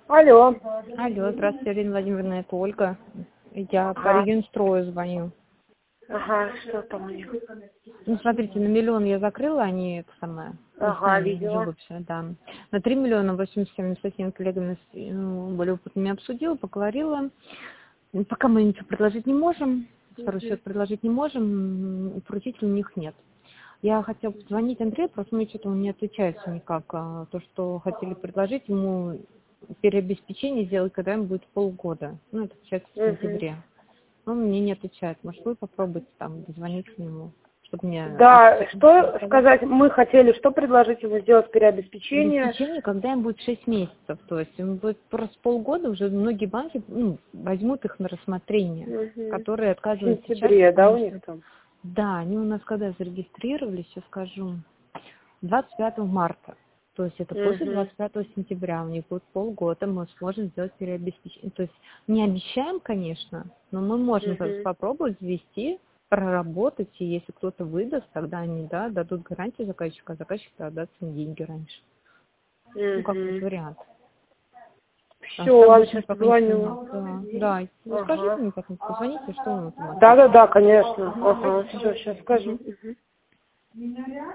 Алло. Алло, здравствуйте, Ирина Владимировна, это Ольга. Я по Ага. Регенстрою звоню. Ага, что там у них? Ну, смотрите, на 1 миллион я закрыла, они это самое. Ага, видела. Живопись, да. На 3 миллиона 87 с такими коллегами более опытными обсудила, поговорила. Пока мы ничего предложить не можем, второй счет предложить не можем, поручителей у них нет. Я хотела позвонить Андрею, просто мне что-то он не отвечает всё никак. То, что хотели предложить ему переобеспечение сделать, когда ему будет полгода. Ну, это сейчас в сентябре. Он мне не отвечает. Может, вы попробуйте там дозвониться к нему, чтобы мне... Да, что сказать, мы хотели, что предложить ему сделать переобеспечение? Обеспечение, когда им будет 6 месяцев. То есть им будет просто полгода, уже многие банки возьмут их на рассмотрение, которые В отказывают сентябре, сейчас. да, у них там? Да, они у нас когда зарегистрировались, сейчас скажу, 25 марта. То есть это после 25 сентября, у них будет полгода, мы сможем сделать переобеспечение. То есть не обещаем, конечно, но мы можем попробовать ввести, проработать, и если кто-то выдаст, тогда они дадут гарантию заказчику, а заказчик отдаст им деньги раньше. Ну, как вот вариант. Все, ладно, сейчас позвоню. Да. Скажите мне потом, позвоните, что он там. Да, конечно. Ага, все, сейчас скажу.